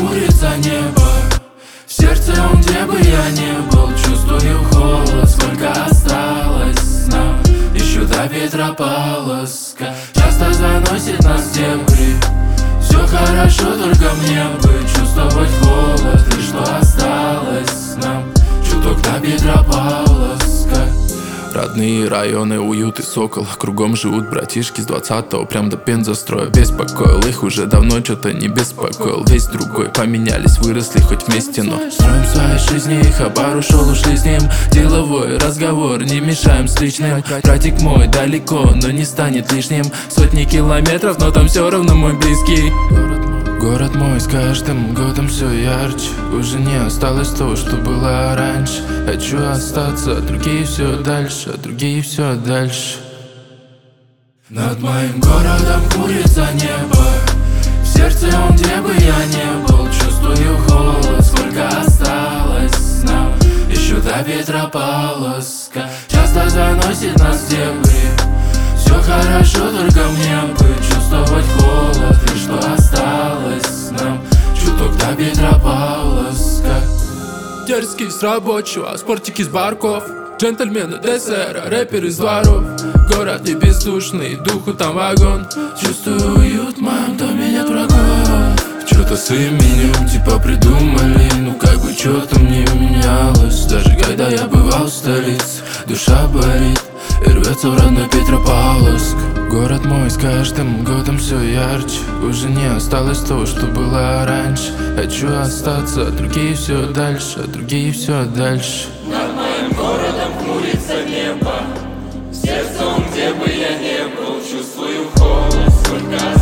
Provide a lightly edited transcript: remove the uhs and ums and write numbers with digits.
хмурится небо. В сердце он, где бы я не был, чувствую холод. Сколько осталось нам еще до Петропавловска. Часто заносит нас в дебри. Все хорошо, только мне бы чувствовать холод. И что осталось нам чуток до Петропавловска. Родные районы, уют и сокол. Кругом живут братишки с 20-го прям до Пензастроя. Беспокоил их уже давно, что-то не беспокоил. Весь другой, поменялись, выросли хоть вместе, но строим свои жизни, хабар ушел, ушли с ним. Деловой разговор, не мешаем с личным. Братик мой далеко, но не станет лишним. Сотни километров, но там все равно мой близкий. Город мой с каждым годом все ярче. Уже не осталось того, что было раньше. Хочу остаться, другие все дальше, другие все дальше. Над моим городом хмурится небо. В сердце он, где бы я не был, чувствую холод. Сколько осталось нам еще до Петропавловска. Часто заносит нас в дебри. Все хорошо, только мне бы чувствовать холод. И что осталось нам чуток до Петропавловска. дерзкий с рабочего, спортики с барков, джентльмены ДСР, рэперы из дворов. Город не бездушный, духу там вагон. Чувствую уют в моем доме, нет врагов. Что-то с именем типа придумали. Ну как бы что-то мне менялось. Даже когда я бывал в столице, душа болит и рвется в родной Петропавловск. Город мой с каждым годом все ярче. Уже не осталось того, что было раньше. Хочу остаться, другие все дальше, другие все дальше. Над моим городом хмурится небо. В сердце он, где бы я не был, чувствую холод. Сколько